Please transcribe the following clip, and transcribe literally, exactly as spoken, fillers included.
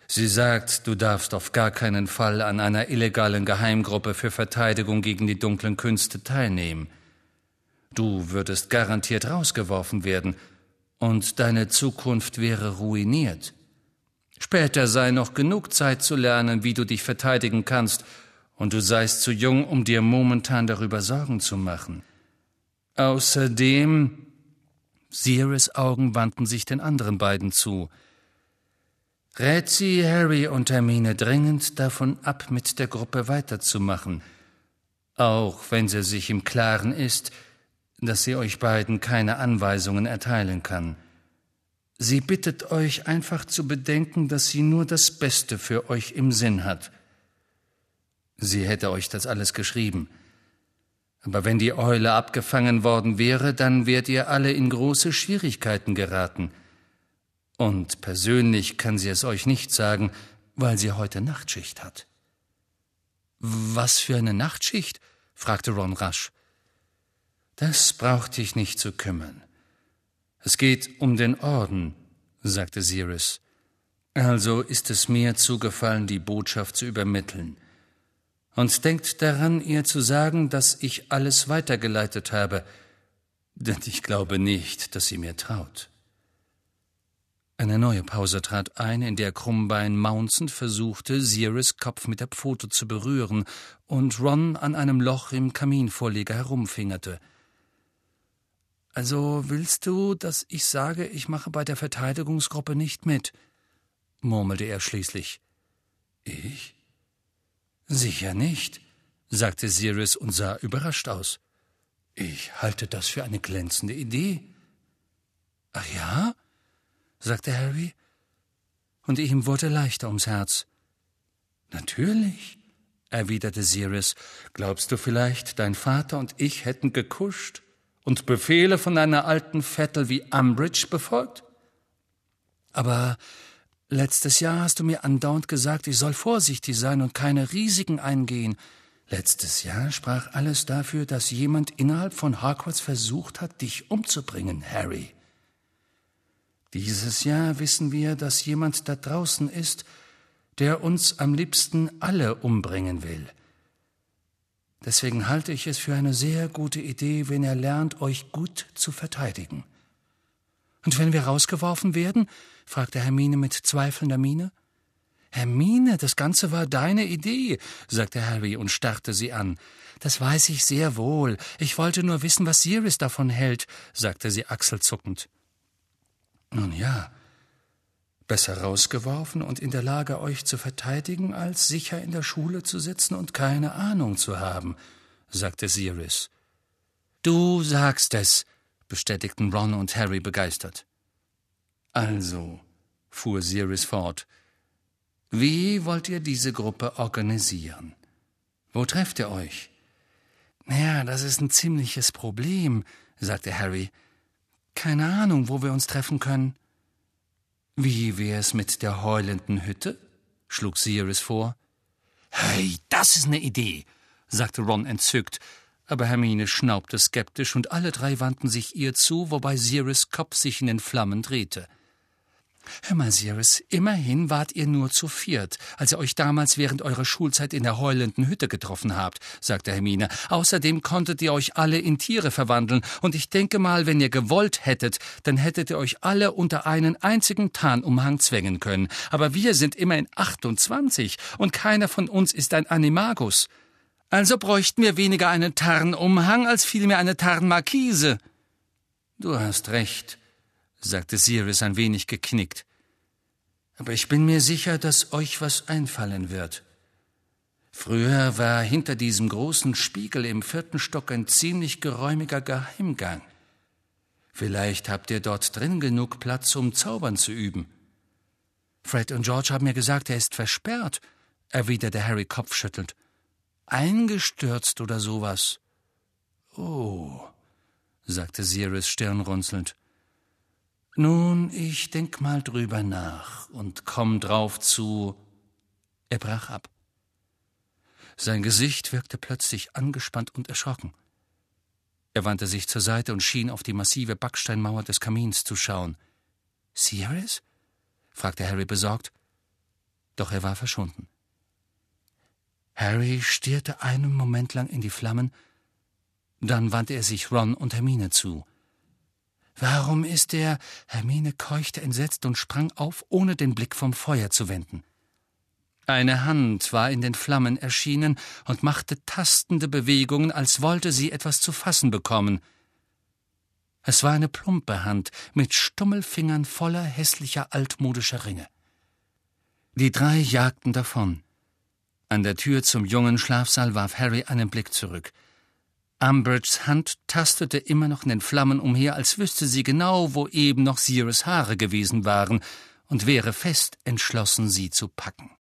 Sie sagt, du darfst auf gar keinen Fall an einer illegalen Geheimgruppe für Verteidigung gegen die dunklen Künste teilnehmen. Du würdest garantiert rausgeworfen werden und deine Zukunft wäre ruiniert. Später sei noch genug Zeit zu lernen, wie du dich verteidigen kannst, und du seist zu jung, um dir momentan darüber Sorgen zu machen. Außerdem, Sirius' Augen wandten sich den anderen beiden zu. Rät sie Harry und Hermine dringend davon ab, mit der Gruppe weiterzumachen, auch wenn sie sich im Klaren ist, dass sie euch beiden keine Anweisungen erteilen kann. Sie bittet euch einfach zu bedenken, dass sie nur das Beste für euch im Sinn hat. Sie hätte euch das alles geschrieben. Aber wenn die Eule abgefangen worden wäre, dann wärt ihr alle in große Schwierigkeiten geraten. Und persönlich kann sie es euch nicht sagen, weil sie heute Nachtschicht hat. »Was für eine Nachtschicht?« fragte Ron rasch. »Das braucht dich nicht zu kümmern. Es geht um den Orden«, sagte Sirius. »Also ist es mir zugefallen, die Botschaft zu übermitteln. Und denkt daran, ihr zu sagen, dass ich alles weitergeleitet habe, denn ich glaube nicht, dass sie mir traut.« Eine neue Pause trat ein, in der Krummbein maunzend versuchte, Sirius' Kopf mit der Pfote zu berühren und Ron an einem Loch im Kaminvorleger herumfingerte. »Also willst du, dass ich sage, ich mache bei der Verteidigungsgruppe nicht mit?« murmelte er schließlich. »Ich? Sicher nicht«, sagte Sirius und sah überrascht aus. »Ich halte das für eine glänzende Idee.« »Ach ja?« sagte Harry, und ihm wurde leichter ums Herz. »Natürlich«, erwiderte Sirius. »Glaubst du vielleicht, dein Vater und ich hätten gekuscht und Befehle von einer alten Vettel wie Umbridge befolgt? Aber letztes Jahr hast du mir andauernd gesagt, ich soll vorsichtig sein und keine Risiken eingehen. Letztes Jahr sprach alles dafür, dass jemand innerhalb von Hogwarts versucht hat, dich umzubringen, Harry. Dieses Jahr wissen wir, dass jemand da draußen ist, der uns am liebsten alle umbringen will. Deswegen halte ich es für eine sehr gute Idee, wenn ihr lernt, euch gut zu verteidigen.« »Und wenn wir rausgeworfen werden?« fragte Hermine mit zweifelnder Miene. »Hermine, das Ganze war deine Idee«, sagte Harry und starrte sie an. »Das weiß ich sehr wohl. Ich wollte nur wissen, was Sirius davon hält«, sagte sie achselzuckend. »Nun ja, besser rausgeworfen und in der Lage, euch zu verteidigen, als sicher in der Schule zu sitzen und keine Ahnung zu haben«, sagte Sirius. »Du sagst es«, bestätigten Ron und Harry begeistert. »Also«, fuhr Sirius fort, »wie wollt ihr diese Gruppe organisieren? Wo trefft ihr euch?« »Ja, das ist ein ziemliches Problem«, sagte Harry. »Keine Ahnung, wo wir uns treffen können.« »Wie wär's mit der heulenden Hütte?«, schlug Sirius vor. »Hey, das ist eine Idee«, sagte Ron entzückt, aber Hermine schnaubte skeptisch und alle drei wandten sich ihr zu, wobei Sirius' Kopf sich in den Flammen drehte. »Hör mal, Sirius, immerhin wart ihr nur zu viert, als ihr euch damals während eurer Schulzeit in der heulenden Hütte getroffen habt«, sagte Hermine. »Außerdem konntet ihr euch alle in Tiere verwandeln, und ich denke mal, wenn ihr gewollt hättet, dann hättet ihr euch alle unter einen einzigen Tarnumhang zwängen können. Aber wir sind immerhin achtundzwanzig, und keiner von uns ist ein Animagus. Also bräuchten wir weniger einen Tarnumhang als vielmehr eine Tarnmarkise.« »Du hast recht«, sagte Sirius ein wenig geknickt. »Aber ich bin mir sicher, dass euch was einfallen wird. Früher war hinter diesem großen Spiegel im vierten Stock ein ziemlich geräumiger Geheimgang. Vielleicht habt ihr dort drin genug Platz, um Zaubern zu üben.« »Fred und George haben mir gesagt, er ist versperrt«, erwiderte Harry kopfschüttelnd. »Eingestürzt oder sowas.« »Oh«, sagte Sirius stirnrunzelnd. »Nun, ich denk mal drüber nach und komm drauf zu...« Er brach ab. Sein Gesicht wirkte plötzlich angespannt und erschrocken. Er wandte sich zur Seite und schien auf die massive Backsteinmauer des Kamins zu schauen. »Sirius?« fragte Harry besorgt. Doch er war verschwunden. Harry stierte einen Moment lang in die Flammen, dann wandte er sich Ron und Hermine zu. »Warum ist er?« Hermine keuchte entsetzt und sprang auf, ohne den Blick vom Feuer zu wenden. Eine Hand war in den Flammen erschienen und machte tastende Bewegungen, als wollte sie etwas zu fassen bekommen. Es war eine plumpe Hand mit Stummelfingern voller hässlicher altmodischer Ringe. Die drei jagten davon. An der Tür zum jungen Schlafsaal warf Harry einen Blick zurück. Umbridges Hand tastete immer noch in den Flammen umher, als wüsste sie genau, wo eben noch Sirius Haare gewesen waren, und wäre fest entschlossen, sie zu packen.